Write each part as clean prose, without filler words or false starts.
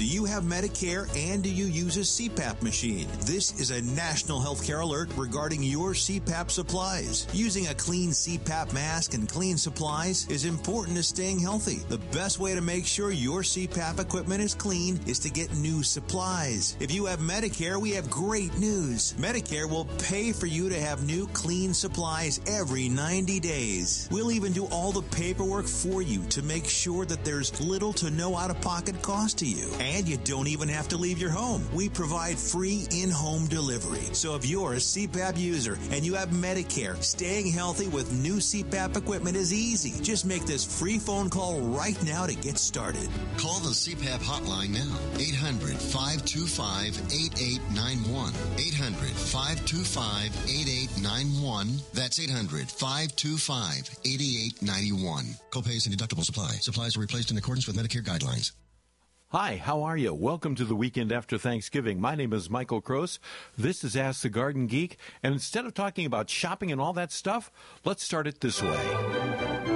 Do you have Medicare and do you use a CPAP machine? This is a national healthcare alert regarding your CPAP supplies. Using a clean CPAP mask and clean supplies is important to staying healthy. The best way to make sure your CPAP equipment is clean is to get new supplies. If you have Medicare, we have great news. Medicare will pay for you to have new clean supplies every 90 days. We'll even do all the paperwork for you to make sure that there's little to no out-of-pocket cost to you. And you don't even have to leave your home. We provide free in-home delivery. So if you're a CPAP user and you have Medicare, staying healthy with new CPAP equipment is easy. Just make this free phone call right now to get started. Call the CPAP hotline now. 800-525-8891. 800-525-8891. That's 800-525-8891. Copays and deductibles apply. Supplies are replaced in accordance with Medicare guidelines. Hi, how are you? Welcome to the weekend after Thanksgiving. My name is Michael Kroos. This is Ask the Garden Geek. And instead of talking about shopping and all that stuff, let's start it this way.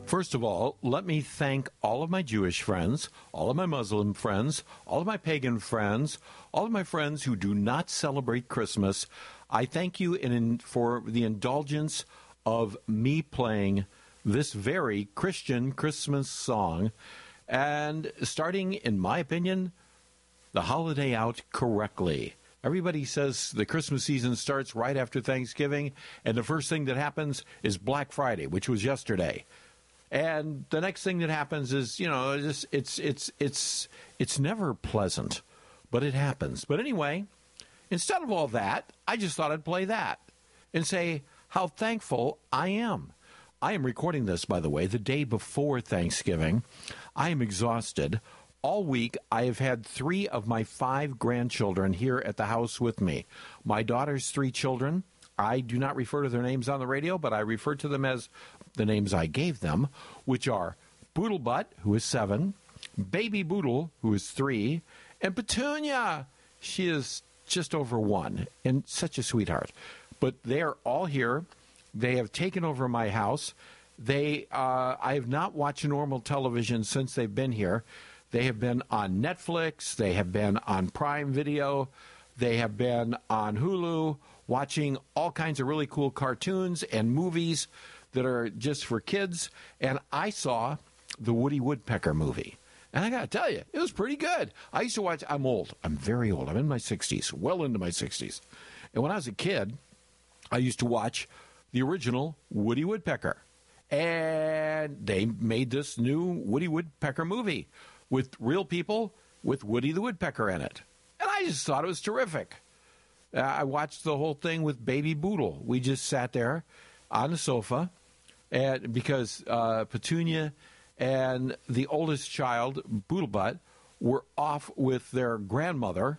First of all, let me thank all of my Jewish friends, all of my Muslim friends, all of my pagan friends, all of my friends who do not celebrate Christmas. I thank you for the indulgence of me playing this very Christian Christmas song and starting, in my opinion, the holiday out correctly. Everybody says the Christmas season starts right after Thanksgiving, and the first thing that happens is Black Friday, which was yesterday. And the next thing that happens is, it's never pleasant, but it happens. But anyway, instead of all that, I just thought I'd play that and say how thankful I am. I am recording this, by the way, the day before Thanksgiving. I am exhausted. All week, I have had 3 of my 5 grandchildren here at the house with me. My daughter's 3 children. I do not refer to their names on the radio, but I refer to them as the names I gave them, which are Boodlebutt, who is 7, Baby Boodle, who is 3, and Petunia. She is just over 1 and such a sweetheart. But they are all here. They have taken over my house. I have not watched normal television since they've been here. They have been on Netflix. They have been on Prime Video. They have been on Hulu, watching all kinds of really cool cartoons and movies that are just for kids. And I saw the Woody Woodpecker movie. And I got to tell you, it was pretty good. I used to watch, I'm old. I'm very old. I'm in my 60s, well into my 60s. And when I was a kid, I used to watch the original Woody Woodpecker. And they made this new Woody Woodpecker movie with real people with Woody the Woodpecker in it. And I just thought it was terrific. I watched the whole thing with Baby Boodle. We just sat there on the sofa because Petunia and the oldest child, Boodlebutt, were off with their grandmother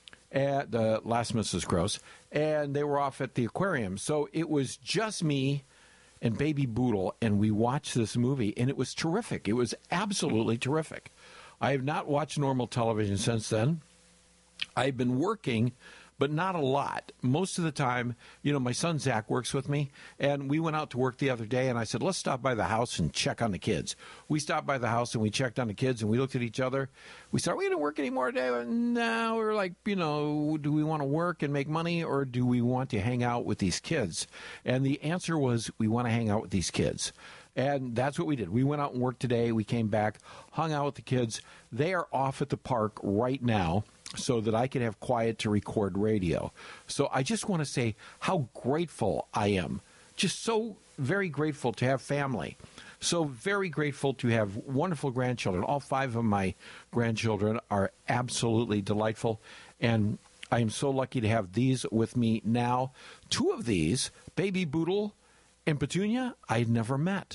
at the last Mrs. Gross, and they were off at the aquarium. So it was just me and Baby Boodle, and we watched this movie, and it was terrific. It was absolutely terrific. I have not watched normal television since then. I've been working, but not a lot. Most of the time, my son Zach works with me, and we went out to work the other day, and I said, let's stop by the house and check on the kids. We stopped by the house, and we checked on the kids, and we looked at each other. We said, are we going to work anymore today? No, we were like, do we want to work and make money, or do we want to hang out with these kids? And the answer was, we want to hang out with these kids. And that's what we did. We went out and worked today. We came back, hung out with the kids. They are off at the park right now so that I can have quiet to record radio. So I just want to say how grateful I am. Just so very grateful to have family. So very grateful to have wonderful grandchildren. All 5 of my grandchildren are absolutely delightful. And I am so lucky to have these with me now. 2 of these, Baby Boodle and Petunia, I had never met.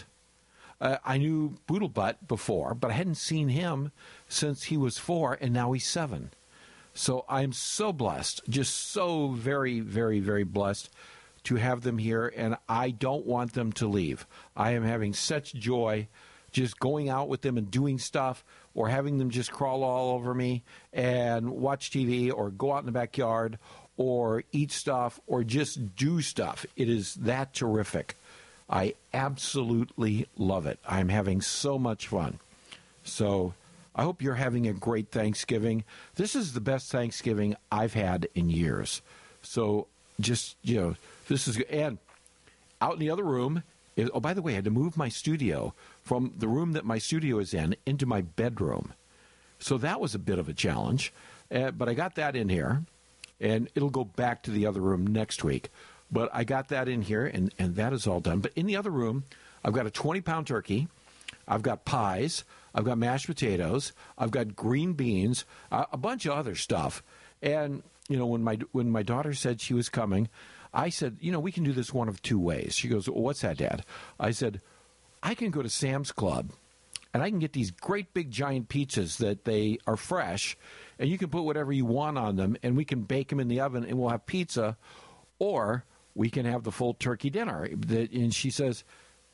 I knew Boodlebutt before, but I hadn't seen him since he was 4, and now he's 7. So I'm so blessed, just so very, very, very blessed to have them here, and I don't want them to leave. I am having such joy just going out with them and doing stuff, or having them just crawl all over me and watch TV, or go out in the backyard, or eat stuff, or just do stuff. It is that terrific. I absolutely love it. I'm having so much fun. So I hope you're having a great Thanksgiving. This is the best Thanksgiving I've had in years. So just, this is, and out in the other room, by the way, I had to move my studio from the room that my studio is in into my bedroom. So that was a bit of a challenge. But I got that in here, and it'll go back to the other room next week. But I got that in here, and that is all done. But in the other room, I've got a 20-pound turkey. I've got pies. I've got mashed potatoes. I've got green beans, a bunch of other stuff. And, when my daughter said she was coming, I said, we can do this one of 2 ways. She goes, well, what's that, Dad? I said, I can go to Sam's Club, and I can get these great big giant pizzas that they are fresh, and you can put whatever you want on them, and we can bake them in the oven, and we'll have pizza, or we can have the full turkey dinner. And she says,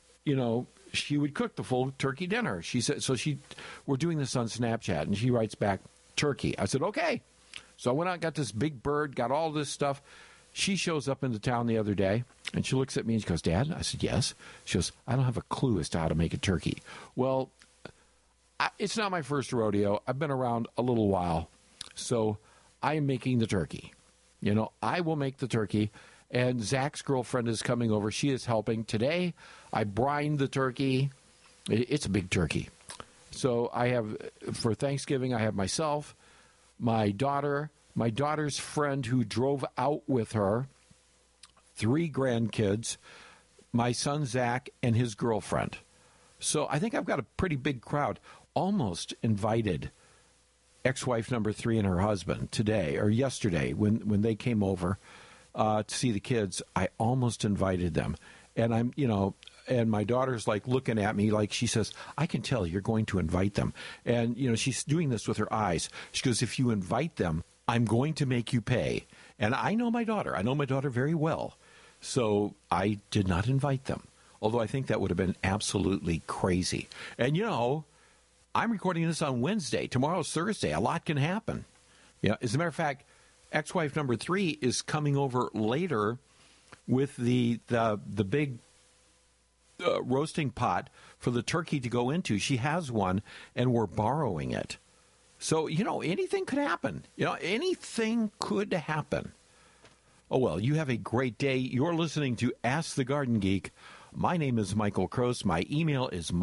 she would cook the full turkey dinner. She said, we're doing this on Snapchat, and she writes back, turkey. I said, okay. So I went out and got this big bird, got all this stuff, she shows up into town the other day, and she looks at me and she goes, Dad? I said, yes. She goes, I don't have a clue as to how to make a turkey. Well, it's not my first rodeo. I've been around a little while, so I am making the turkey. I will make the turkey, and Zach's girlfriend is coming over. She is helping. Today, I brined the turkey. It's a big turkey. So I have, for Thanksgiving, I have myself, my daughter's friend who drove out with her, 3 grandkids, my son Zach, and his girlfriend. So I think I've got a pretty big crowd. Almost invited ex-wife number 3 and her husband today or yesterday when they came over to see the kids. I almost invited them. And and my daughter's like looking at me like she says, I can tell you're going to invite them. And, she's doing this with her eyes. She goes, if you invite them, I'm going to make you pay. And I know my daughter. I know my daughter very well. So I did not invite them, although I think that would have been absolutely crazy. And, I'm recording this on Wednesday. Tomorrow's Thursday. A lot can happen. As a matter of fact, ex-wife number 3 is coming over later with the big roasting pot for the turkey to go into. She has one, and we're borrowing it. So, anything could happen. Anything could happen. Oh, well, you have a great day. You're listening to Ask the Garden Geek. My name is Michael Kroos. My email is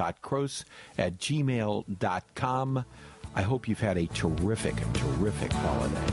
michael.kroos@gmail.com. I hope you've had a terrific holiday.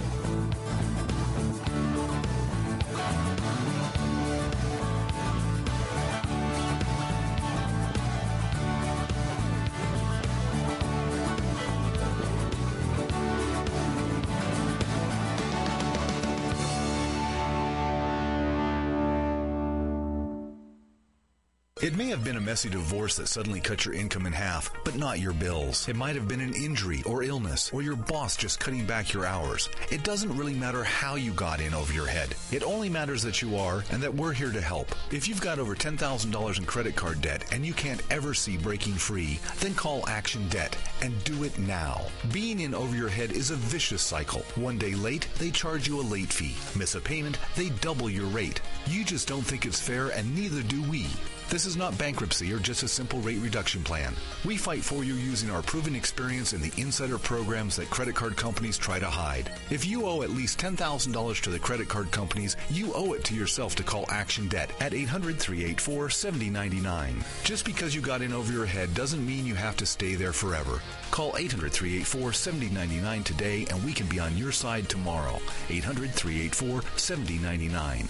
It may have been a messy divorce that suddenly cut your income in half, but not your bills. It might have been an injury or illness, or your boss just cutting back your hours. It doesn't really matter how you got in over your head. It only matters that you are, and that we're here to help. If you've got over $10,000 in credit card debt and you can't ever see breaking free, then call Action Debt and do it now. Being in over your head is a vicious cycle. One day late, they charge you a late fee. Miss a payment, they double your rate. You just don't think it's fair, and neither do we. This is not bankruptcy or just a simple rate reduction plan. We fight for you using our proven experience in the insider programs that credit card companies try to hide. If you owe at least $10,000 to the credit card companies, you owe it to yourself to call Action Debt at 800-384-7099. Just because you got in over your head doesn't mean you have to stay there forever. Call 800-384-7099 today and we can be on your side tomorrow. 800-384-7099.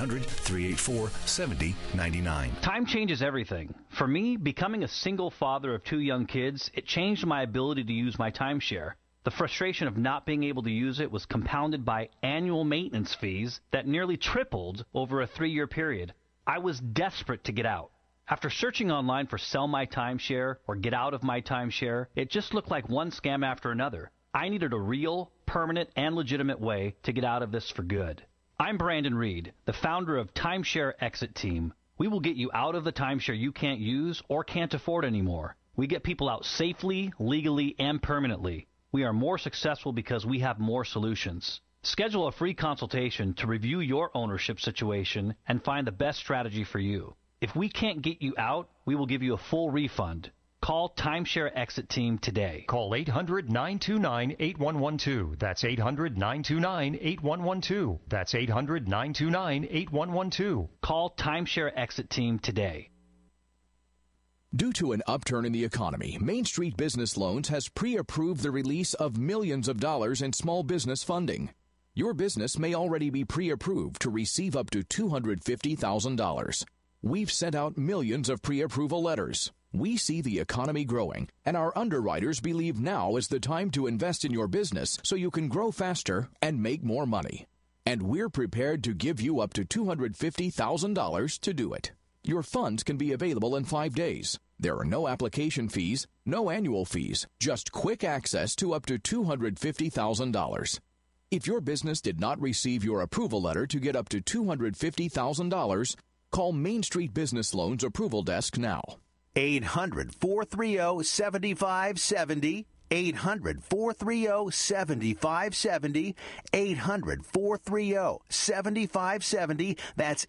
800-384-7099. Time changes everything. For me, becoming a single father of 2 young kids, it changed my ability to use my timeshare. The frustration of not being able to use it was compounded by annual maintenance fees that nearly tripled over a 3-year period. I was desperate to get out. After searching online for Sell My Timeshare or Get Out of My Timeshare, it just looked like one scam after another. I needed a real, permanent, and legitimate way to get out of this for good. I'm Brandon Reed, the founder of Timeshare Exit Team. We will get you out of the timeshare you can't use or can't afford anymore. We get people out safely, legally, and permanently. We are more successful because we have more solutions. Schedule a free consultation to review your ownership situation and find the best strategy for you. If we can't get you out, we will give you a full refund. Call Timeshare Exit Team today. Call 800-929-8112. That's 800-929-8112. That's 800-929-8112. Call Timeshare Exit Team today. Due to an upturn in the economy, Main Street Business Loans has pre-approved the release of millions of dollars in small business funding. Your business may already be pre-approved to receive up to $250,000. We've sent out millions of pre-approval letters. We see the economy growing, and our underwriters believe now is the time to invest in your business so you can grow faster and make more money. And we're prepared to give you up to $250,000 to do it. Your funds can be available in 5 days. There are no application fees, no annual fees, just quick access to up to $250,000. If your business did not receive your approval letter to get up to $250,000, call Main Street Business Loans Approval Desk now. 800-430-7570. 800-430-7570. 800-430-7570. That's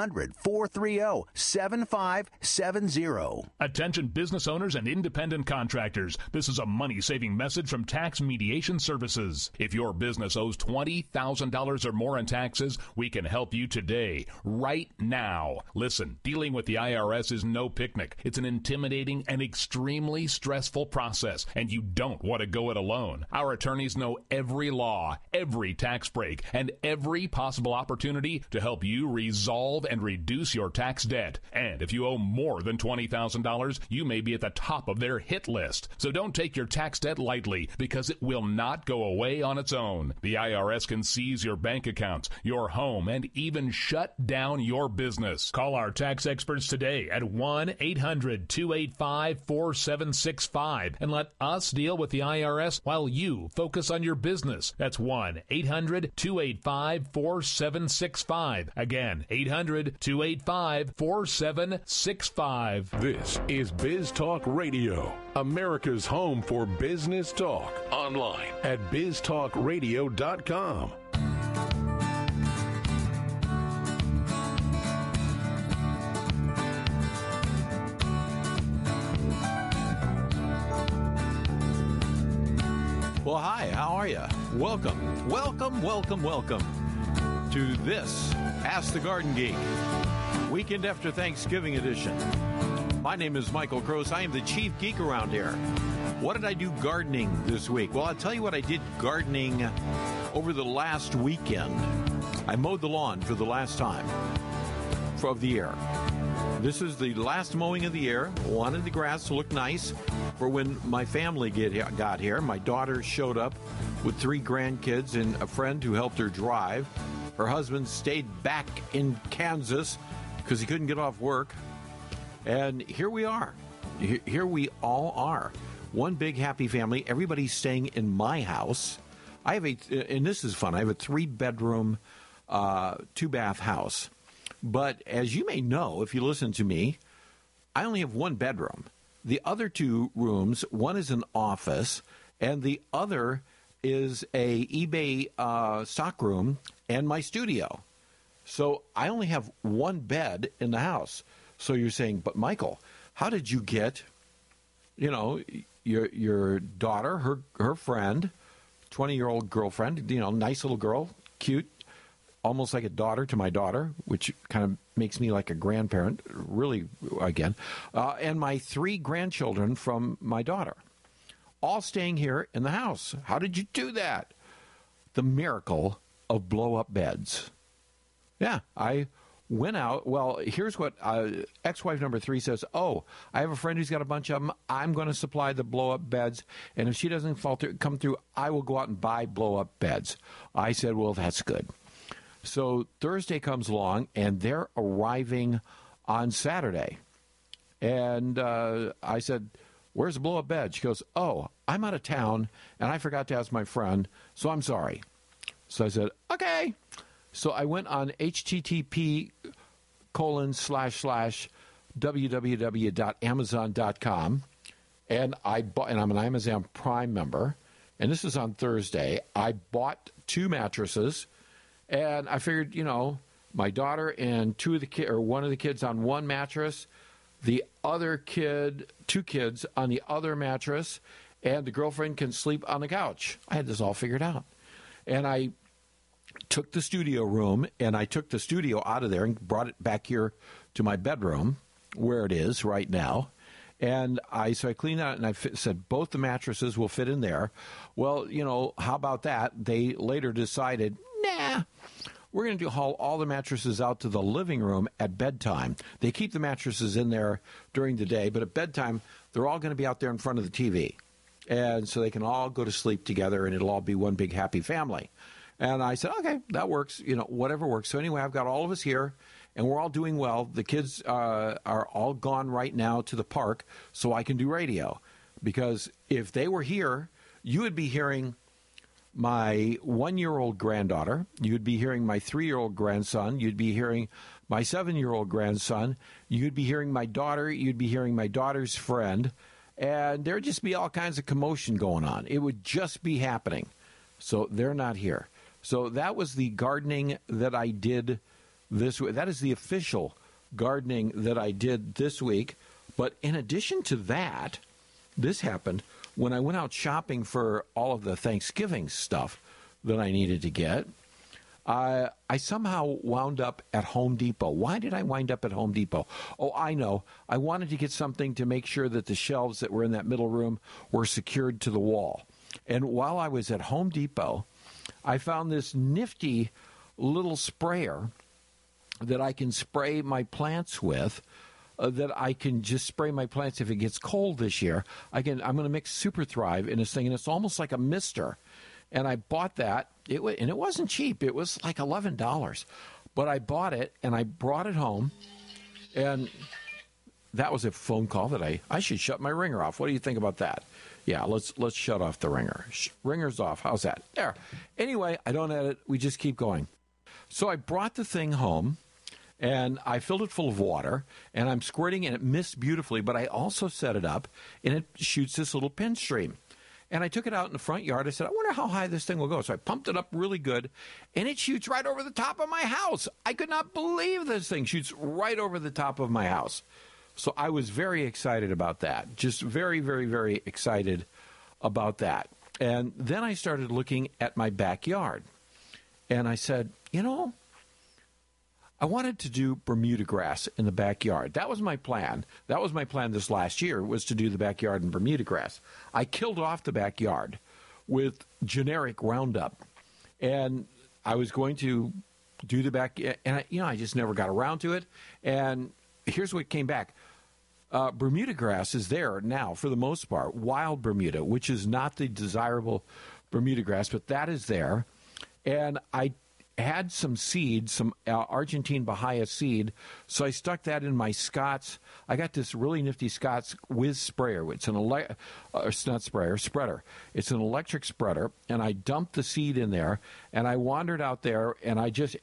800-430-7570. Attention business owners and independent contractors. This is a money-saving message from Tax Mediation Services. If your business owes $20,000 or more in taxes, we can help you today, right now. Listen, dealing with the IRS is no picnic. It's an intimidating and extremely stressful process, and you don't want to go it alone. Our attorneys know every law, every tax break, and every possible opportunity to help you resolve and reduce your tax debt. And if you owe more than $20,000, you may be at the top of their hit list. So don't take your tax debt lightly, because it will not go away on its own. The IRS can seize your bank accounts, your home, and even shut down your business. Call our tax experts today at 1-800-285-4765 and let us deal with the IRS while you focus on your business. That's 1-800-285-4765. Again, 800-285-4765. This is Biz Talk Radio, America's home for business talk. Online at biztalkradio.com. Well, hi, how are you? Welcome to this Ask the Garden Geek, Weekend After Thanksgiving edition. My name is Michael Gross. I am the chief geek around here. What did I do gardening this week? Well, I'll tell you what I did gardening over the last weekend. I mowed the lawn for the last time of the year. This is the last mowing of the year. Wanted the grass to look nice for when my family got here. My daughter showed up with 3 grandkids and a friend who helped her drive. Her husband stayed back in Kansas because he couldn't get off work. And here we are. Here we all are. One big happy family. Everybody's staying in my house. I have and this is fun, I have a 3-bedroom, 2-bath house. But as you may know, if you listen to me, I only have 1 bedroom. The other 2 rooms, one is an office, and the other is a eBay stock room and my studio. So I only have 1 bed in the house. So you're saying, but Michael, how did you get, your daughter, her friend, 20-year-old girlfriend, nice little girl, cute, almost like a daughter to my daughter, which kind of makes me like a grandparent, really, again, and my 3 grandchildren from my daughter, all staying here in the house. How did you do that? The miracle of blow-up beds. Yeah, I went out. Well, here's what ex-wife number 3 says. Oh, I have a friend who's got a bunch of them. I'm going to supply the blow-up beds, and if she doesn't come through, I will go out and buy blow-up beds. I said, well, that's good. So Thursday comes along, and they're arriving on Saturday. And I said, where's the blow-up bed? She goes, oh, I'm out of town, and I forgot to ask my friend, so I'm sorry. So I said, okay. So I went on http://www.amazon.com, and I bought, and I'm an Amazon Prime member, and this is on Thursday. I bought 2 mattresses. And I figured, my daughter and 2 of the one of the kids on 1 mattress, the other 2 kids on the other mattress, and the girlfriend can sleep on the couch. I had this all figured out. And I took the studio room, and I took the studio out of there and brought it back here to my bedroom, where it is right now. And so I cleaned out, and I said both the mattresses will fit in there. Well, how about that? They later decided, nah, we're going to haul all the mattresses out to the living room at bedtime. They keep the mattresses in there during the day, but at bedtime, they're all going to be out there in front of the TV. And so they can all go to sleep together, and it'll all be one big happy family. And I said, okay, that works, whatever works. So anyway, I've got all of us here, and we're all doing well. The kids are all gone right now to the park so I can do radio. Because if they were here, you would be hearing my 1-year-old granddaughter, you'd be hearing my 3-year-old grandson, you'd be hearing my 7-year-old grandson, you'd be hearing my daughter, you'd be hearing my daughter's friend, and there'd just be all kinds of commotion going on. It would just be happening. So they're not here. So that was the gardening that I did this week. That is the official gardening that I did this week. But in addition to that, this happened when I went out shopping for all of the Thanksgiving stuff that I needed to get. I somehow wound up at Home Depot. Why did I wind up at Home Depot? Oh, I know. I wanted to get something to make sure that the shelves that were in that middle room were secured to the wall. And while I was at Home Depot, I found this nifty little sprayer that I can spray my plants with, that I can just spray my plants if it gets cold this year. I'm going to mix Super Thrive in this thing, and it's almost like a mister. And I bought that, and it wasn't cheap. It was like $11. But I bought it, and I brought it home, and that was a phone call that I should shut my ringer off. What do you think about that? Yeah, let's shut off the ringer. Ringer's off. How's that? There. Anyway, I don't edit. We just keep going. So I brought the thing home, and I filled it full of water, and I'm squirting, and it missed beautifully, but I also set it up, and it shoots this little pin stream. And I took it out in the front yard. I said, I wonder how high this thing will go. So I pumped it up really good, and it shoots right over the top of my house. I could not believe this thing shoots right over the top of my house. So I was very excited about that, just very, very, very excited about that. And then I started looking at my backyard, and I said, I wanted to do Bermuda grass in the backyard. That was my plan. That was my plan this last year, was to do the backyard in Bermuda grass. I killed off the backyard with generic Roundup, and I was going to do the back, and I just never got around to it. And here's what came back. Bermuda grass is there now, for the most part, wild Bermuda, which is not the desirable Bermuda grass, but that is there. And I had some seed, some Argentine Bahia seed, so I stuck that in my Scott's. I got this really nifty Scott's Whiz sprayer. It's it's not sprayer, spreader. It's an electric spreader, and I dumped the seed in there, and I wandered out there, and I just,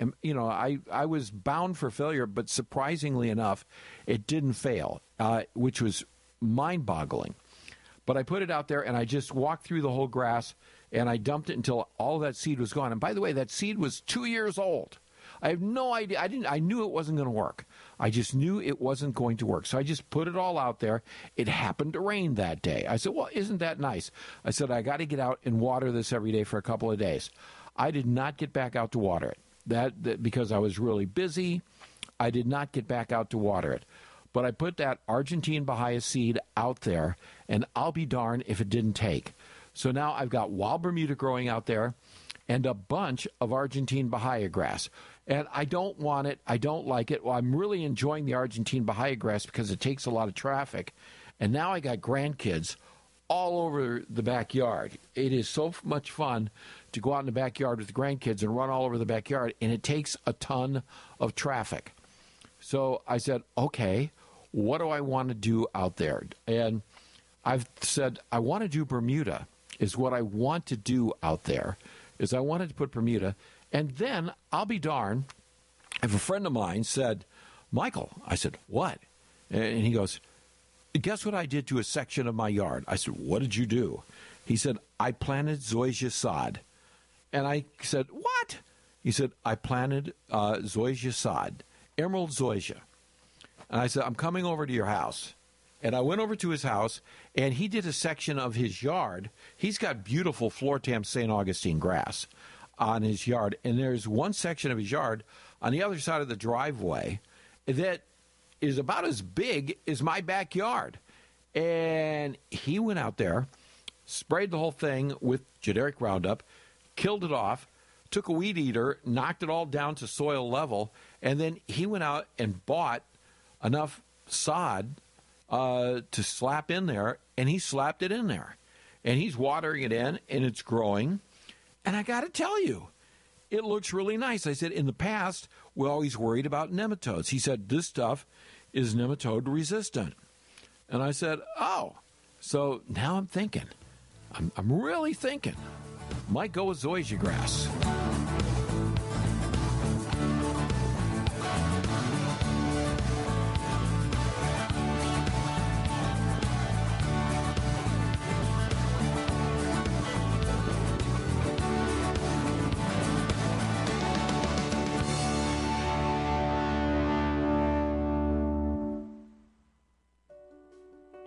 I was bound for failure, but surprisingly enough, it didn't fail, which was mind-boggling. But I put it out there, and I just walked through the whole grass, and I dumped it until all that seed was gone. And by the way, that seed was 2 years old. I have no idea. I knew it wasn't going to work. I just knew it wasn't going to work. So I just put it all out there. It happened to rain that day. I said, well, isn't that nice? I said, I got to get out and water this every day for a couple of days. I did not get back out to water it. That because I was really busy. I did not get back out to water it. But I put that Argentine Bahia seed out there, and I'll be darned if it didn't take. So now I've got wild Bermuda growing out there and a bunch of Argentine Bahia grass. And I don't want it. I don't like it. Well, I'm really enjoying the Argentine Bahia grass because it takes a lot of traffic. And now I got grandkids all over the backyard. It is so much fun to go out in the backyard with the grandkids and run all over the backyard, and it takes a ton of traffic. So I said, okay, what do I want to do out there? And I've said, I want to do Bermuda. Is what I want to do out there, is I wanted to put Bermuda. And then, I'll be darned, if a friend of mine said, Michael, I said, what? And he goes, guess what I did to a section of my yard? I said, what did you do? He said, I planted zoysia sod. And I said, what? He said, I planted zoysia sod, emerald zoysia. And I said, I'm coming over to your house. And I went over to his house, and he did a section of his yard. He's got beautiful Flortam St. Augustine grass on his yard. And there's one section of his yard on the other side of the driveway that is about as big as my backyard. And he went out there, sprayed the whole thing with generic Roundup, killed it off, took a weed eater, knocked it all down to soil level, and then he went out and bought enough sod to slap in there, and he slapped it in there. And he's watering it in, and it's growing. And I got to tell you, it looks really nice. I said, in the past, we always worried about nematodes. He said, this stuff is nematode resistant. And I said, oh. So now I'm thinking, I'm really thinking, might go with zoysia grass.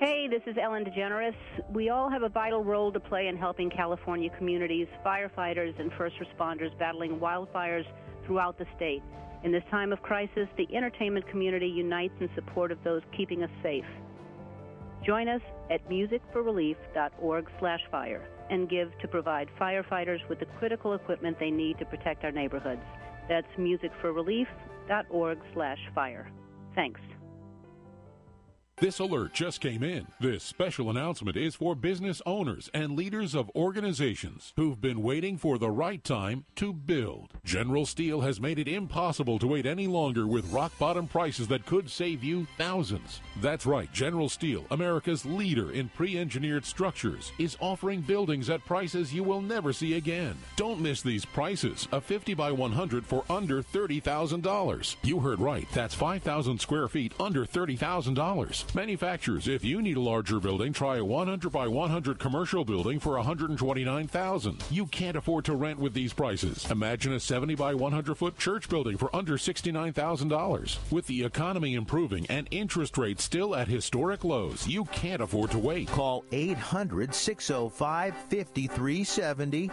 Hey, this is Ellen DeGeneres. We all have a vital role to play in helping California communities, firefighters, and first responders battling wildfires throughout the state. In this time of crisis, the entertainment community unites in support of those keeping us safe. Join us at musicforrelief.org/fire and give to provide firefighters with the critical equipment they need to protect our neighborhoods. That's musicforrelief.org/fire. Thanks. This alert just came in. This special announcement is for business owners and leaders of organizations who've been waiting for the right time to build. General Steel has made it impossible to wait any longer with rock-bottom prices that could save you thousands. That's right, General Steel, America's leader in pre-engineered structures, is offering buildings at prices you will never see again. Don't miss these prices. A 50 by 100 for under $30,000. You heard right. That's 5,000 square feet under $30,000. Manufacturers, if you need a larger building, try a 100 by 100 commercial building for $129,000. You can't afford to rent with these prices. Imagine a 70 by 100 foot church building for under $69,000. With the economy improving and interest rates still at historic lows, you can't afford to wait. Call 800-605-5370.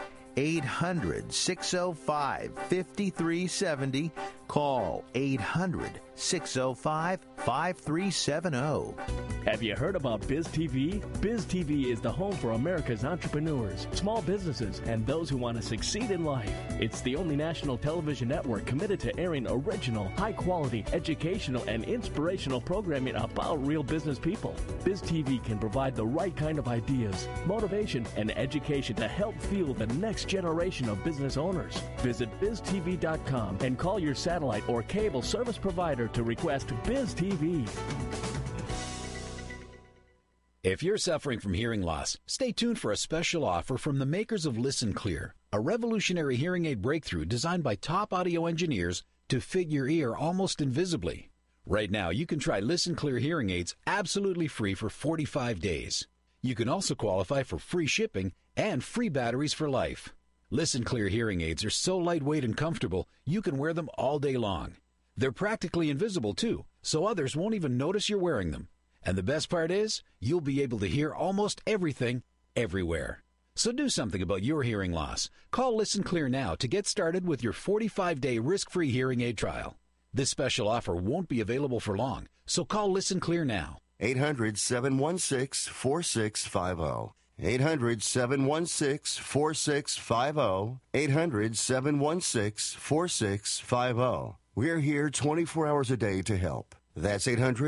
800-605-5370. Call 800-605-5370. Have you heard about BizTV? BizTV is the home for America's entrepreneurs, small businesses, and those who want to succeed in life. It's the only national television network committed to airing original, high-quality, educational, and inspirational programming about real business people. BizTV can provide the right kind of ideas, motivation, and education to help fuel the next generation of business owners. Visit BizTV.com and call your satellite or cable service provider to request BizTV. If you're suffering from hearing loss, stay tuned for a special offer from the makers of Listen Clear, a revolutionary hearing aid breakthrough designed by top audio engineers to fit your ear almost invisibly. Right now, you can try Listen Clear hearing aids absolutely free for 45 days. You can also qualify for free shipping and free batteries for life. Listen Clear hearing aids are so lightweight and comfortable, you can wear them all day long. They're practically invisible, too, so others won't even notice you're wearing them. And the best part is, you'll be able to hear almost everything, everywhere. So do something about your hearing loss. Call Listen Clear now to get started with your 45-day risk-free hearing aid trial. This special offer won't be available for long, so call Listen Clear now. 800-716-4650. 800-716-4650. 800-716-4650. We're here 24 hours a day to help. That's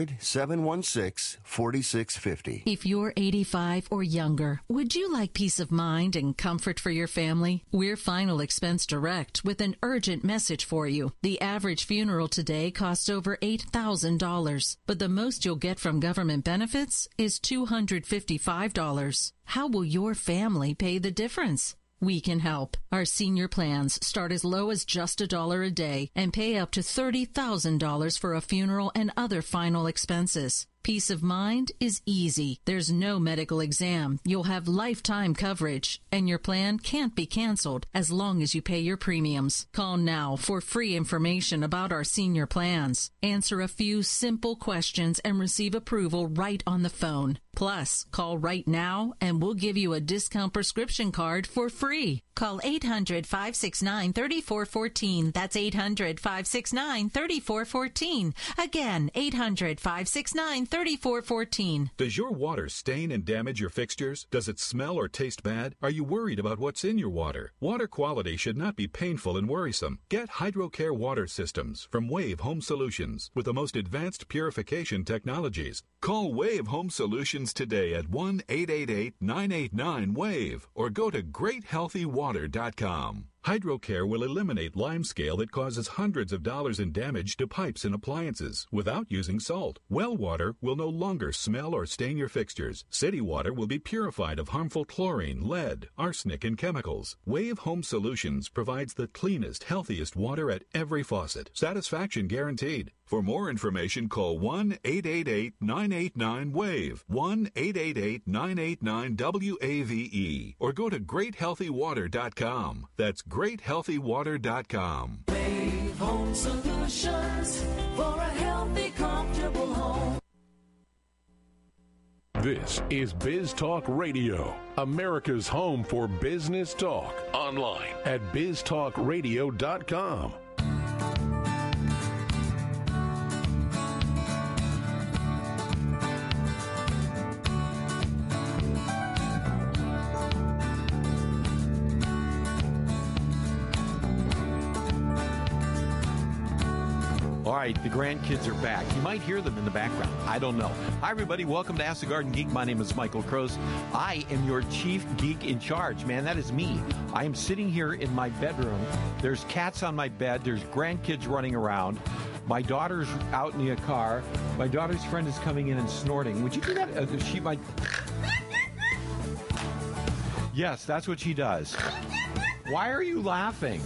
800-716-4650. If you're 85 or younger, would you like peace of mind and comfort for your family? We're Final Expense Direct with an urgent message for you. The average funeral today costs over $8,000, but the most you'll get from government benefits is $255. How will your family pay the difference? We can help. Our senior plans start as low as just $1 a day and pay up to $30,000 for a funeral and other final expenses. Peace of mind is easy. There's no medical exam. You'll have lifetime coverage, and your plan can't be canceled as long as you pay your premiums. Call now for free information about our senior plans. Answer a few simple questions and receive approval right on the phone. Plus, call right now and we'll give you a discount prescription card for free. Call 800-569-3414. That's 800-569-3414. Again, 800-569-3414. Does your water stain and damage your fixtures? Does it smell or taste bad? Are you worried about what's in your water? Water quality should not be painful and worrisome. Get HydroCare water systems from Wave Home Solutions with the most advanced purification technologies. Call Wave Home Solutions today at 1-888-989-WAVE or go to GreatHealthyWater.com. HydroCare will eliminate limescale that causes hundreds of dollars in damage to pipes and appliances without using salt. Well water will no longer smell or stain your fixtures. City water will be purified of harmful chlorine, lead, arsenic, and chemicals. Wave Home Solutions provides the cleanest, healthiest water at every faucet. Satisfaction guaranteed. For more information, call 1-888-989-WAVE, 1-888-989-WAVE, or go to GreatHealthyWater.com. That's GreatHealthyWater.com. Wave Home Solutions for a healthy, comfortable home. This is Biz Talk Radio, America's home for business talk. Online at biztalkradio.com. All right, the grandkids are back. You might hear them in the background. I don't know. Hi, everybody. Welcome to Ask the Garden Geek. My name is Michael Cross. I am your chief geek in charge. Man, that is me. I am sitting here in my bedroom. There's cats on my bed. There's grandkids running around. My daughter's out in the car. My daughter's friend is coming in and snorting. Would you do that? She might... Yes, that's what she does. Why are you laughing?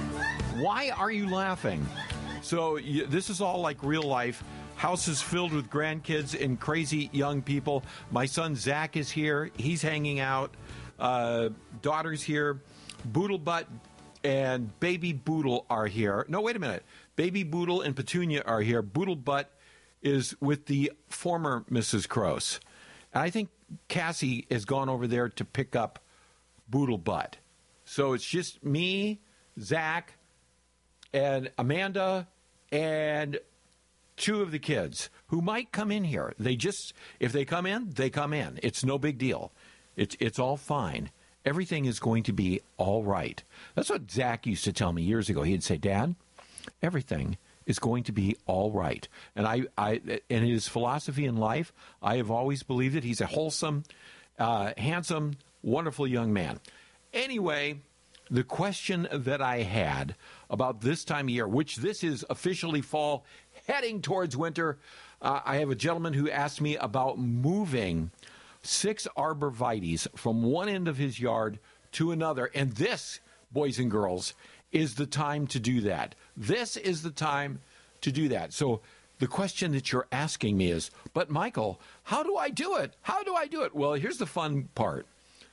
Why are you laughing? So this is all like real life. House is filled with grandkids and crazy young people. My son Zach is here. He's hanging out. Daughter's here. Boodlebutt and Baby Boodle are here. No, wait a minute. Baby Boodle and Petunia are here. Boodlebutt is with the former Mrs. Cross. And I think Cassie has gone over there to pick up Boodlebutt. So it's just me, Zach, and Amanda, and two of the kids who might come in here. If they come in, they come in. It's no big deal. It's all fine. Everything is going to be all right. That's what Zach used to tell me years ago. He'd say, Dad, everything is going to be all right. And I in his philosophy in life, I have always believed it. He's a wholesome, handsome, wonderful young man. Anyway, the question that I had about this time of year, which this is officially fall, heading towards winter, I have a gentleman who asked me about moving 6 arborvitaes from one end of his yard to another. And this, boys and girls, is the time to do that. This is the time to do that. So the question that you're asking me is, but Michael, how do I do it? How do I do it? Well, here's the fun part.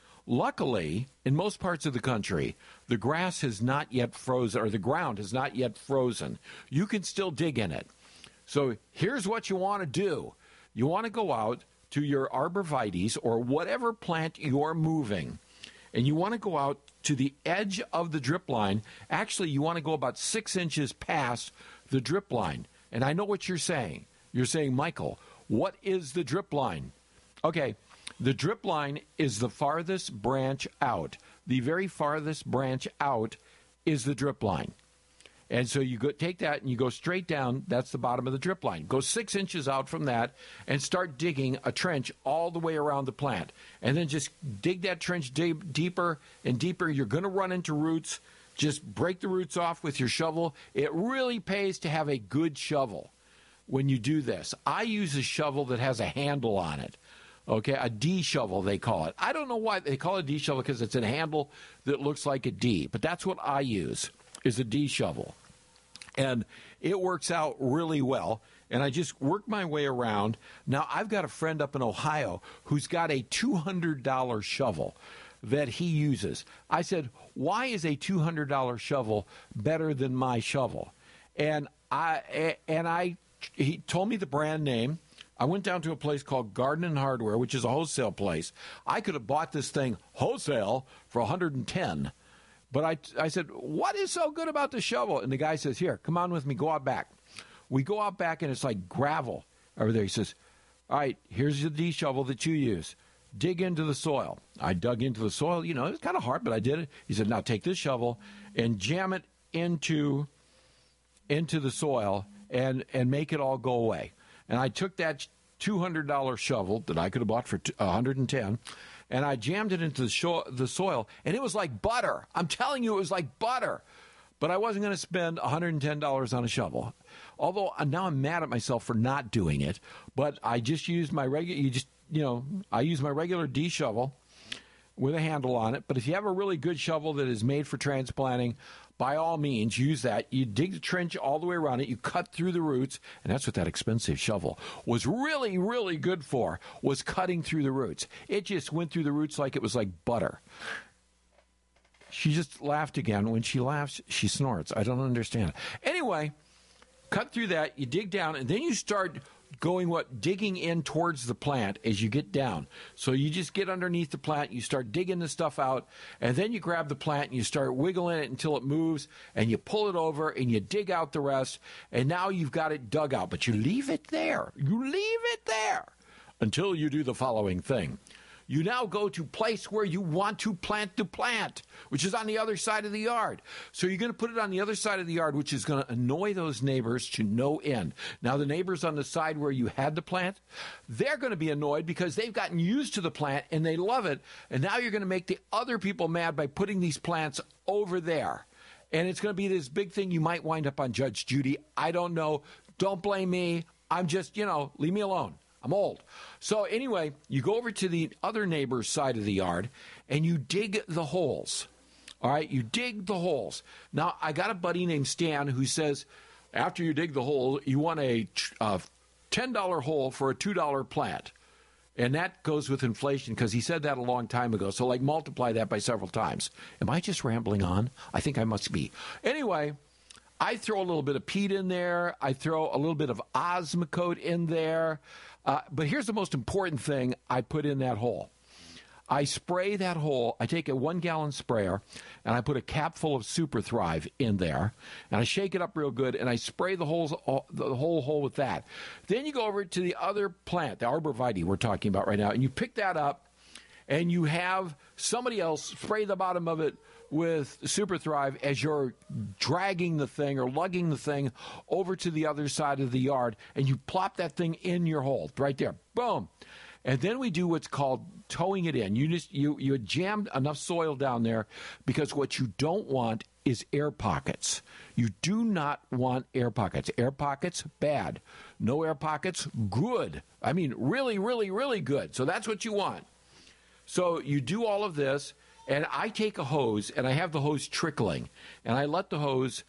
Luckily, in most parts of the country, the grass has not yet frozen, or the ground has not yet frozen. You can still dig in it. So here's what you want to do. You want to go out to your arborvitaes or whatever plant you're moving, and you want to go out to the edge of the drip line. Actually, you want to go about 6 inches past the drip line. And I know what you're saying. You're saying, Michael, what is the drip line? Okay. The drip line is the farthest branch out. The very farthest branch out is the drip line. And so you take that and you go straight down. That's the bottom of the drip line. Go 6 inches out from that and start digging a trench all the way around the plant. And then just dig that trench deeper and deeper. You're going to run into roots. Just break the roots off with your shovel. It really pays to have a good shovel when you do this. I use a shovel that has a handle on it. Okay, a D shovel, they call it. I don't know why they call it a D shovel, because it's a handle that looks like a D. But that's what I use, is a D shovel. And it works out really well. And I just work my way around. Now, I've got a friend up in Ohio who's got a $200 shovel that he uses. I said, why is a $200 shovel better than my shovel? And he told me the brand name. I went down to a place called Garden & Hardware, which is a wholesale place. I could have bought this thing wholesale for $110. But I said, what is so good about the shovel? And the guy says, here, come on with me, go out back. We go out back, and it's like gravel over there. He says, all right, here's the D shovel that you use. Dig into the soil. I dug into the soil. You know, it's kind of hard, but I did it. He said, now take this shovel and jam it into the soil and make it all go away. And I took that $200 shovel that I could have bought for $110, and I jammed it into the soil, and it was like butter. I'm telling you, it was like butter. But I wasn't going to spend $110 on a shovel. Although now I'm mad at myself for not doing it. But I just used my I use my regular D shovel with a handle on it. But if you have a really good shovel that is made for transplanting, by all means, use that. You dig the trench all the way around it. You cut through the roots. And that's what that expensive shovel was really, really good for, was cutting through the roots. It just went through the roots like it was like butter. She just laughed again. When she laughs, she snorts. I don't understand. Anyway, cut through that. You dig down, and then you start digging in towards the plant as you get down. So you just get underneath the plant, you start digging the stuff out, and then you grab the plant and you start wiggling it until it moves, and you pull it over and you dig out the rest, and now you've got it dug out. But you leave it there. You leave it there until you do the following thing. You now go to place where you want to plant the plant, which is on the other side of the yard. So you're going to put it on the other side of the yard, which is going to annoy those neighbors to no end. Now, the neighbors on the side where you had the plant, they're going to be annoyed because they've gotten used to the plant and they love it. And now you're going to make the other people mad by putting these plants over there. And it's going to be this big thing. You might wind up on Judge Judy. I don't know. Don't blame me. I'm just, leave me alone. I'm old. So anyway, you go over to the other neighbor's side of the yard, and you dig the holes. All right? You dig the holes. Now, I got a buddy named Stan who says after you dig the hole, you want a $10 hole for a $2 plant. And that goes with inflation because he said that a long time ago. So, multiply that by several times. Am I just rambling on? I think I must be. Anyway, I throw a little bit of peat in there. I throw a little bit of Osmocote in there. But here's the most important thing I put in that hole. I spray that hole. I take a 1-gallon sprayer, and I put a cap full of Super Thrive in there, and I shake it up real good, and I spray the whole hole with that. Then you go over to the other plant, the arborvitae we're talking about right now, and you pick that up, and you have somebody else spray the bottom of it with Super Thrive as you're dragging the thing or lugging the thing over to the other side of the yard, and you plop that thing in your hole right there. Boom. And then we do what's called towing it in. You jam enough soil down there because what you don't want is air pockets. You do not want air pockets. Air pockets, bad. No air pockets, good. I mean, really, really, really good. So that's what you want. So you do all of this. And I take a hose, and I have the hose trickling, and I let the hose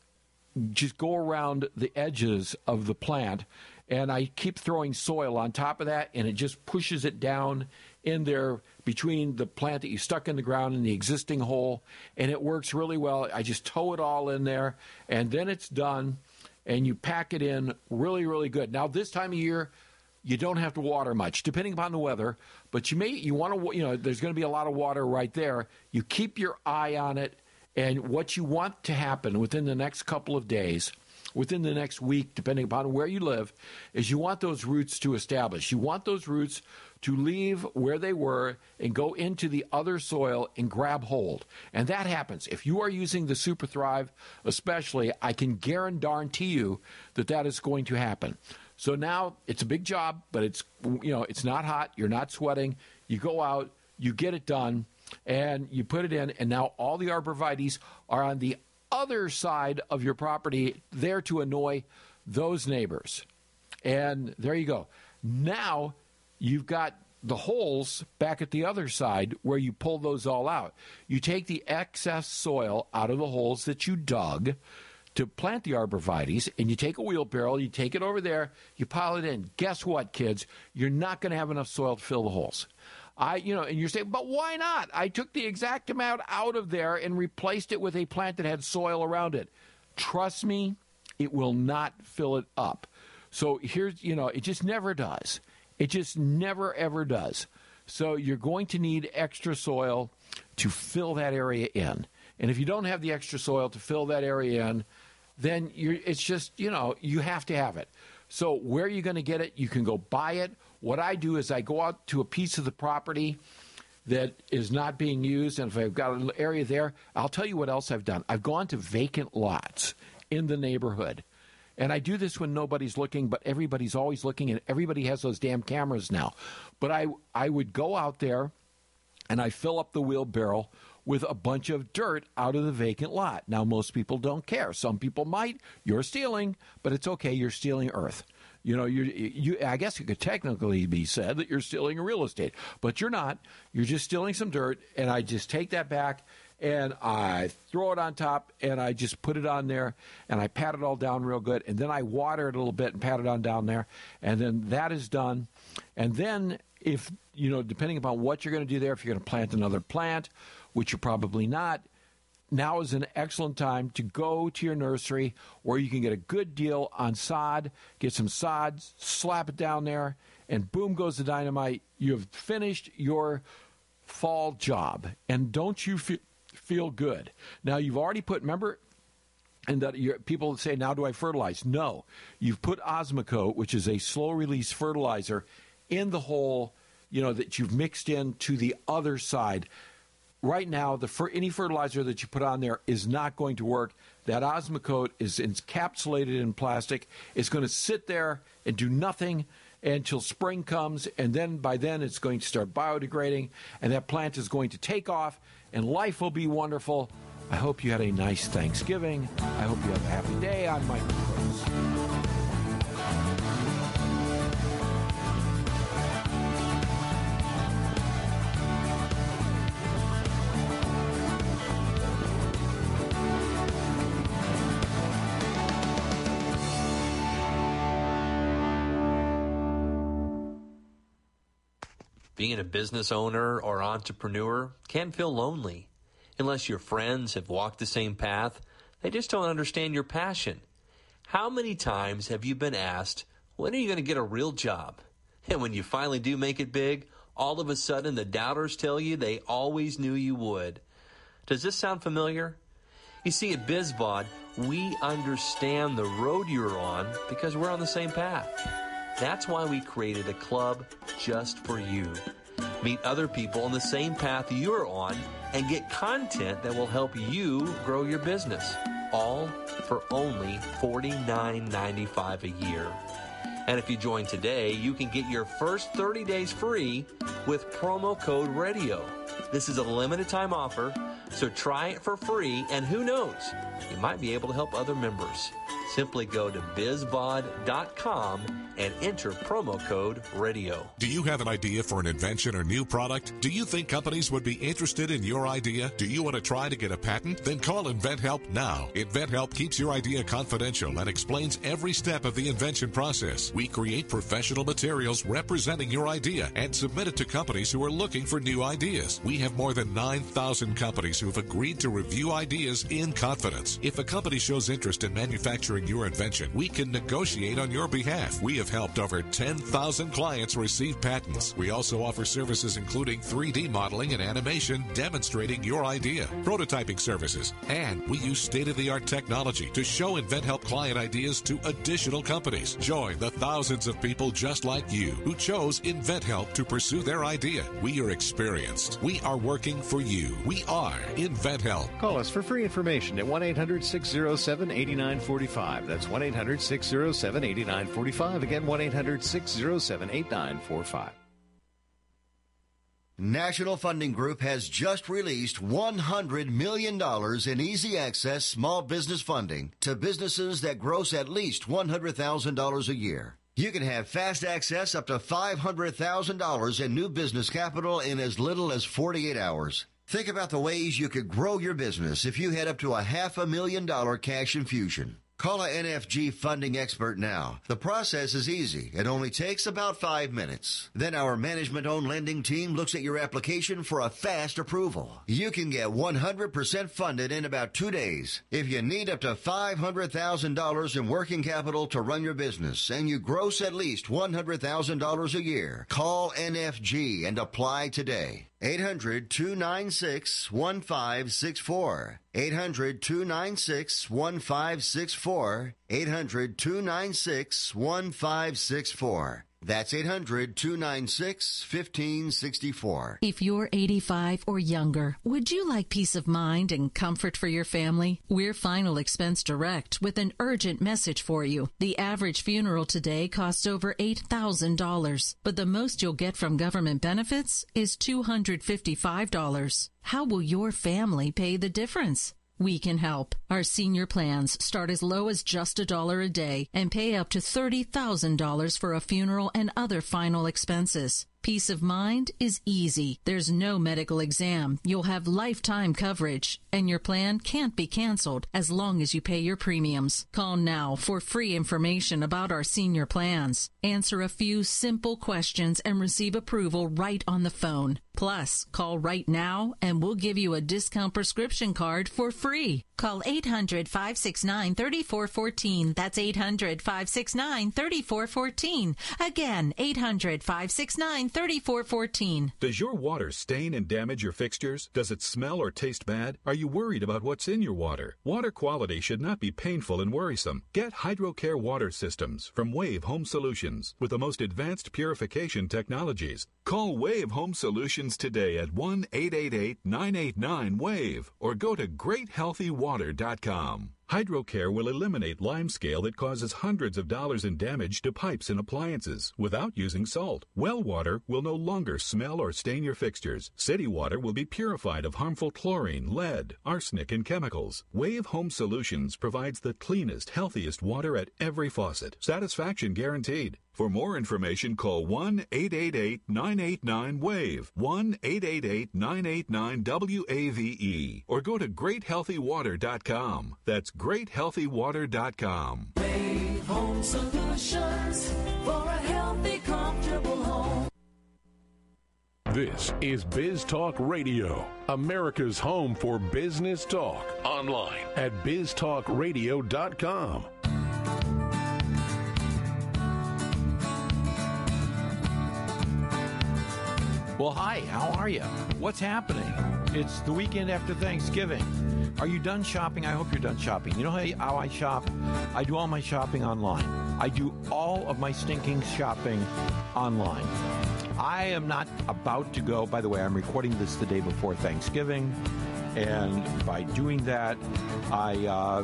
just go around the edges of the plant, and I keep throwing soil on top of that, and it just pushes it down in there between the plant that you stuck in the ground and the existing hole, and it works really well. I just tow it all in there, and then it's done, and you pack it in really, really good. Now, this time of year, you don't have to water much, depending upon the weather, but you want to, there's going to be a lot of water right there. You keep your eye on it, and what you want to happen within the next couple of days, within the next week, depending upon where you live, is you want those roots to establish. You want those roots to leave where they were and go into the other soil and grab hold. And that happens. If you are using the Super Thrive especially, I can guarantee you that is going to happen. So now it's a big job, but it's not hot. You're not sweating. You go out, you get it done, and you put it in, and now all the arborvitaes are on the other side of your property there to annoy those neighbors. And there you go. Now you've got the holes back at the other side where you pull those all out. You take the excess soil out of the holes that you dug to plant the arborvitaes, and you take a wheelbarrow, you take it over there, you pile it in. Guess what, kids? You're not going to have enough soil to fill the holes. And you're saying, but why not? I took the exact amount out of there and replaced it with a plant that had soil around it. Trust me, it will not fill it up. So here's, it just never does. It just never, ever does. So you're going to need extra soil to fill that area in. And if you don't have the extra soil to fill that area in, then it's just, you have to have it. So where are you going to get it? You can go buy it. What I do is I go out to a piece of the property that is not being used, and if I've got an area there, I'll tell you what else I've done. I've gone to vacant lots in the neighborhood. And I do this when nobody's looking, but everybody's always looking, and everybody has those damn cameras now. But I would go out there, and I fill up the wheelbarrow with a bunch of dirt out of the vacant lot. Now, most people don't care. Some people might. You're stealing, but it's okay. You're stealing earth. I guess it could technically be said that you're stealing real estate, but you're not. You're just stealing some dirt, and I just take that back, and I throw it on top, and I just put it on there, and I pat it all down real good, and then I water it a little bit and pat it on down there, and then that is done. And then if, depending upon what you're going to do there, if you're going to plant another plant, which you're probably not, now is an excellent time to go to your nursery where you can get a good deal on sod, get some sod, slap it down there, and boom goes the dynamite. You've finished your fall job. And don't you feel good? Now, you've already put, remember, and that people say, now do I fertilize? No. You've put Osmocote, which is a slow-release fertilizer, in the hole, that you've mixed in to the other side. Right now, any fertilizer that you put on there is not going to work. That Osmocote is encapsulated in plastic. It's going to sit there and do nothing until spring comes, and then by then it's going to start biodegrading, and that plant is going to take off, and life will be wonderful. I hope you had a nice Thanksgiving. I hope you have a happy day. I'm Michael Gross. Being a business owner or entrepreneur can feel lonely. Unless your friends have walked the same path, they just don't understand your passion. How many times have you been asked, when are you going to get a real job? And when you finally do make it big, all of a sudden the doubters tell you they always knew you would. Does this sound familiar? You see, at BizVod, we understand the road you're on because we're on the same path. That's why we created a club just for you. Meet other people on the same path you're on and get content that will help you grow your business, all for only $49.95 a year. And if you join today, you can get your first 30 days free with promo code RADIO. This is a limited time offer, so try it for free, and who knows, you might be able to help other members. Simply go to bizvod.com and enter promo code RADIO. Do you have an idea for an invention or new product? Do you think companies would be interested in your idea? Do you want to try to get a patent? Then call InventHelp now. InventHelp keeps your idea confidential and explains every step of the invention process. We create professional materials representing your idea and submit it to companies who are looking for new ideas. We have more than 9,000 companies who have agreed to review ideas in confidence. If a company shows interest in manufacturing your invention, we can negotiate on your behalf. We have helped over 10,000 clients receive patents. We also offer services including 3D modeling and animation demonstrating your idea, prototyping services, and we use state-of-the-art technology to show InventHelp client ideas to additional companies. Join the thousands of people just like you who chose InventHelp to pursue their idea. We are experienced. We are working for you. We are InventHelp. Call us for free information at 1-800-607-8945. That's 1-800-607-8945. Again, 1-800-607-8945. National Funding Group has just released $100 million in easy access small business funding to businesses that gross at least $100,000 a year. You can have fast access up to $500,000 in new business capital in as little as 48 hours. Think about the ways you could grow your business if you had up to a $500,000 cash infusion. Call a NFG funding expert now. The process is easy. It only takes about 5 minutes. Then our management-owned lending team looks at your application for a fast approval. You can get 100% funded in about 2 days. If you need up to $500,000 in working capital to run your business and you gross at least $100,000 a year, call NFG and apply today. 800-296-1564. 800-296-1564. 800-296-1564. That's 800-296-1564. If you're 85 or younger, would you like peace of mind and comfort for your family? We're Final Expense Direct with an urgent message for you. The average funeral today costs over $8,000, but the most you'll get from government benefits is $255. How will your family pay the difference? We can help. Our senior plans start as low as just $1 a day and pay up to $30,000 for a funeral and other final expenses. Peace of mind is easy. There's no medical exam. You'll have lifetime coverage, and your plan can't be canceled as long as you pay your premiums. Call now for free information about our senior plans. Answer a few simple questions and receive approval right on the phone. Plus, call right now and we'll give you a discount prescription card for free. Call 800-569-3414. That's 800-569-3414. Again, 800-569-3414. Does your water stain and damage your fixtures? Does it smell or taste bad? Are you worried about what's in your water? Water quality should not be painful and worrisome. Get HydroCare water systems from Wave Home Solutions with the most advanced purification technologies. Call Wave Home Solutions today at 1-888-989-WAVE or go to GreatHealthyWater.com. HydroCare will eliminate limescale that causes hundreds of dollars in damage to pipes and appliances without using salt. Well water will no longer smell or stain your fixtures. City water will be purified of harmful chlorine, lead, arsenic, and chemicals. Wave Home Solutions provides the cleanest, healthiest water at every faucet. Satisfaction guaranteed. For more information, call 1-888-989-WAVE, 1-888-989-WAVE, or go to GreatHealthyWater.com. That's GreatHealthyWater.com. Wave Home Solutions for a healthy, comfortable home. This is Biz Talk Radio, America's home for business talk. Online at BizTalkRadio.com. Well, hi, how are you? What's happening? It's the weekend after Thanksgiving. Are you done shopping? I hope you're done shopping. You know how I shop? I do all my shopping online. I do all of my stinking shopping online. I am not about to go. By the way, I'm recording this the day before Thanksgiving. And by doing that, I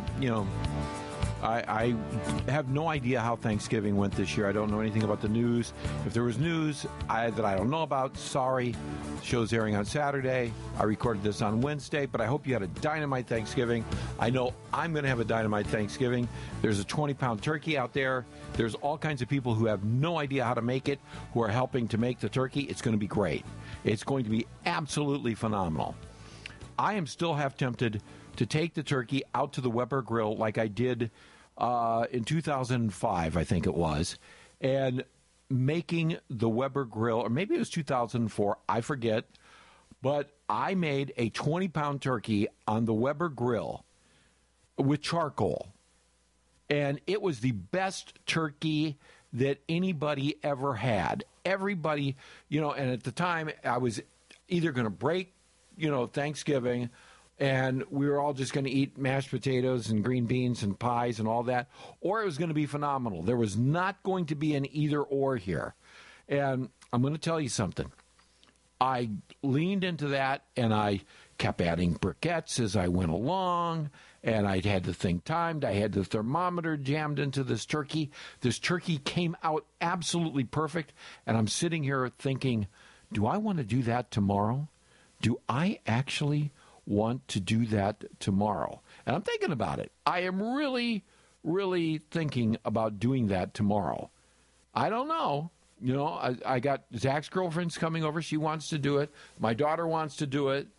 have no idea how Thanksgiving went this year. I don't know anything about the news. If there was news that I don't know about, sorry. The show's airing on Saturday. I recorded this on Wednesday, but I hope you had a dynamite Thanksgiving. I know I'm going to have a dynamite Thanksgiving. There's a 20-pound turkey out there. There's all kinds of people who have no idea how to make it, who are helping to make the turkey. It's going to be great. It's going to be absolutely phenomenal. I am still half tempted to take the turkey out to the Weber Grill like I did in 2005, I think it was, and making the Weber Grill, or maybe it was 2004, I forget, but I made a 20-pound turkey on the Weber Grill with charcoal, and it was the best turkey that anybody ever had. Everybody, and at the time, I was either going to break, Thanksgiving, and we were all just going to eat mashed potatoes and green beans and pies and all that, or it was going to be phenomenal. There was not going to be an either-or here. And I'm going to tell you something. I leaned into that, and I kept adding briquettes as I went along, and I had the thing timed. I had the thermometer jammed into this turkey. This turkey came out absolutely perfect, and I'm sitting here thinking, do I want to do that tomorrow? Do I actually want to do that tomorrow? And I'm thinking about it. I am really, really thinking about doing that tomorrow. I don't know. I got Zach's girlfriend's coming over. She wants to do it. My daughter wants to do it.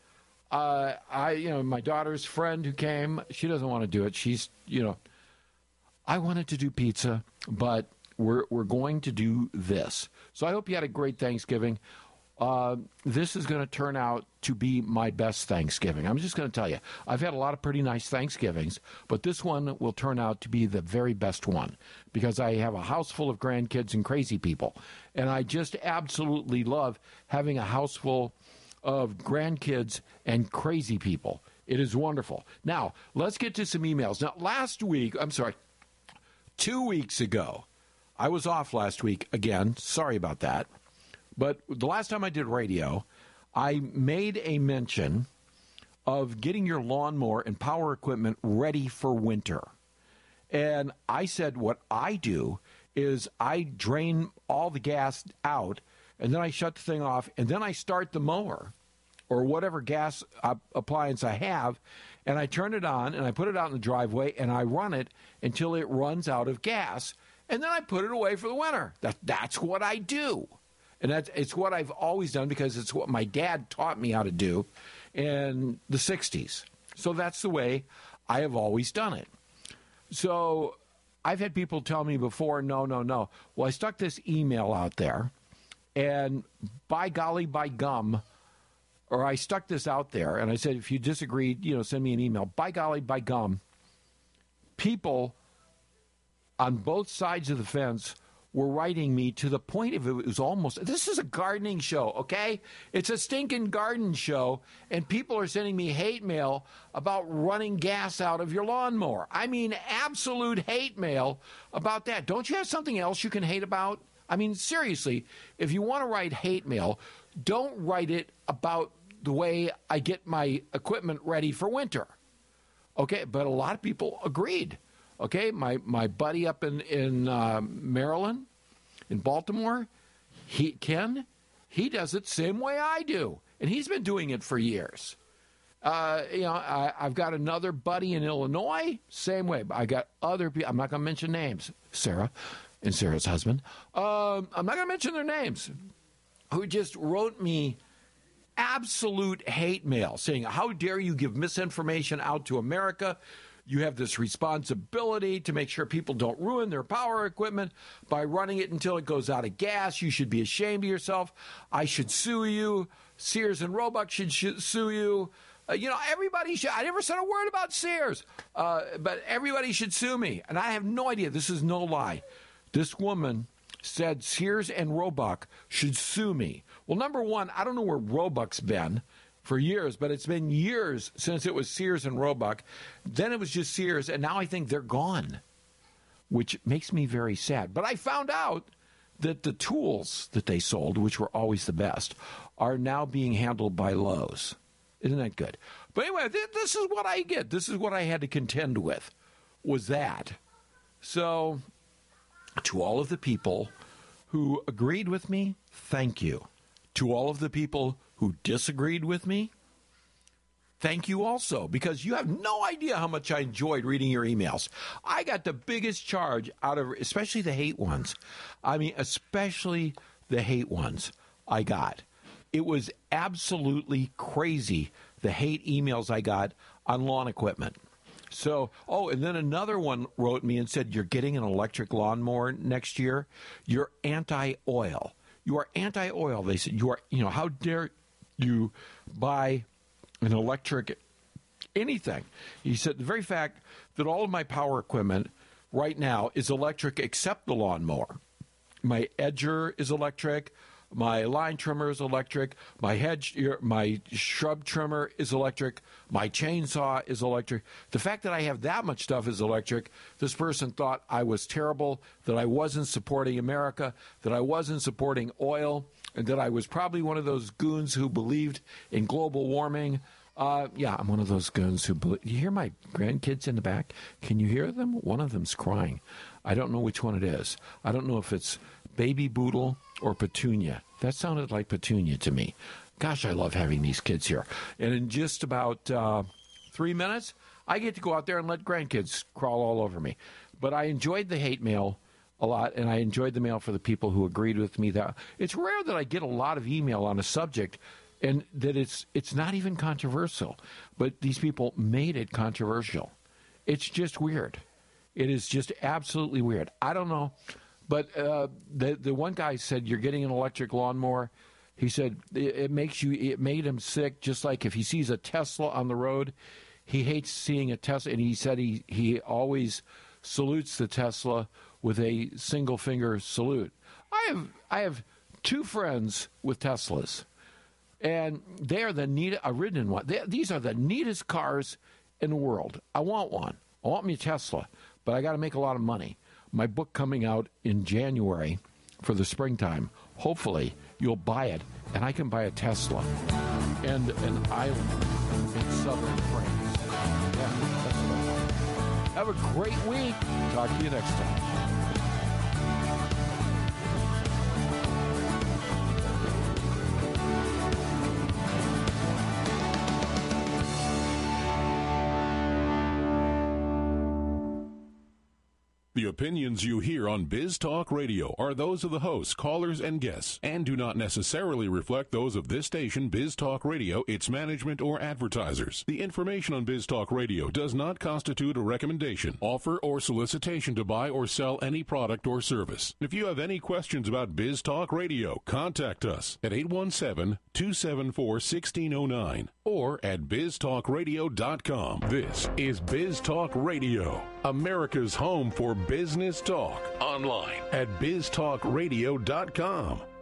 My daughter's friend who came, she doesn't want to do it. She's, I wanted to do pizza, but we're going to do this. So I hope you had a great Thanksgiving. This is going to turn out to be my best Thanksgiving. I'm just going to tell you, I've had a lot of pretty nice Thanksgivings, but this one will turn out to be the very best one because I have a house full of grandkids and crazy people. And I just absolutely love having a house full of grandkids and crazy people. It is wonderful. Now, let's get to some emails. Now, 2 weeks ago, I was off last week again. Sorry about that. But the last time I did radio, I made a mention of getting your lawnmower and power equipment ready for winter. And I said what I do is I drain all the gas out, and then I shut the thing off, and then I start the mower or whatever gas appliance I have, and I turn it on, and I put it out in the driveway, and I run it until it runs out of gas, and then I put it away for the winter. That's what I do. And it's what I've always done because it's what my dad taught me how to do in the 60s. So that's the way I have always done it. So I've had people tell me before, no. Well, I stuck this email out there, and by golly, by gum, or I stuck this out there, and I said, if you disagreed, send me an email. By golly, by gum, people on both sides of the fence were writing me to the point of it was almost, this is a gardening show, okay? It's a stinking garden show, and people are sending me hate mail about running gas out of your lawnmower. I mean, absolute hate mail about that. Don't you have something else you can hate about? I mean, seriously, if you want to write hate mail, don't write it about the way I get my equipment ready for winter. Okay, but a lot of people agreed. Okay, my buddy up in Maryland, in Baltimore, Ken, he does it same way I do, and he's been doing it for years. I've got another buddy in Illinois, same way. I got other people. I'm not going to mention names. Sarah and Sarah's husband. I'm not going to mention their names. Who just wrote me absolute hate mail saying, how dare you give misinformation out to America? You have this responsibility to make sure people don't ruin their power equipment by running it until it goes out of gas. You should be ashamed of yourself. I should sue you. Sears and Roebuck should sue you. Everybody should. I never said a word about Sears, but everybody should sue me. And I have no idea. This is no lie. This woman said Sears and Roebuck should sue me. Well, number one, I don't know where Roebuck's been for years, but it's been years since it was Sears and Roebuck. Then it was just Sears, and now I think they're gone, which makes me very sad. But I found out that the tools that they sold, which were always the best, are now being handled by Lowe's. Isn't that good? But anyway, this is what I get. This is what I had to contend with, was that. So, to all of the people who agreed with me, thank you. To all of the people who disagreed with me, thank you also, because you have no idea how much I enjoyed reading your emails. I got the biggest charge out of, especially the hate ones. I mean, especially the hate ones I got. It was absolutely crazy, the hate emails I got on lawn equipment. So, and then another one wrote me and said, you're getting an electric lawnmower next year. You're anti-oil. You are anti-oil. They said, how dare you buy an electric anything? He said, the very fact that all of my power equipment right now is electric except the lawnmower. My edger is electric. My line trimmer is electric. My shrub trimmer is electric. My chainsaw is electric. The fact that I have that much stuff is electric. This person thought I was terrible, that I wasn't supporting America, that I wasn't supporting oil, and that I was probably one of those goons who believed in global warming. Yeah, I'm one of those goons who believe. You hear my grandkids in the back? Can you hear them? One of them's crying. I don't know which one it is. I don't know if it's Baby Boodle or Petunia. That sounded like Petunia to me. Gosh, I love having these kids here. And in just about 3 minutes, I get to go out there and let grandkids crawl all over me. But I enjoyed the hate mail a lot, and I enjoyed the mail for the people who agreed with me. That it's rare that I get a lot of email on a subject and that it's not even controversial. But these people made it controversial. It's just weird. It is just absolutely weird. I don't know. But the one guy said, you're getting an electric lawnmower. He said it made him sick, just like if he sees a Tesla on the road, he hates seeing a Tesla. And he said he always salutes the Tesla with a single finger salute. I have two friends with Teslas, and they are the neatest. I've ridden in one. These are the neatest cars in the world. I want one. I want me a Tesla, but I got to make a lot of money. My book coming out in January for the springtime. Hopefully, you'll buy it, and I can buy a Tesla and an island in southern France. Yeah, that's what I want. Have a great week. Talk to you next time. The The opinions you hear on Biz Talk Radio are those of the hosts, callers, and guests, and do not necessarily reflect those of this station, Biz Talk Radio, its management, or advertisers. The information on Biz Talk Radio does not constitute a recommendation, offer, or solicitation to buy or sell any product or service. If you have any questions about Biz Talk Radio, contact us at 817-274-1609 or at biztalkradio.com. This is Biz Talk Radio, America's home for business talk. Online at biztalkradio.com.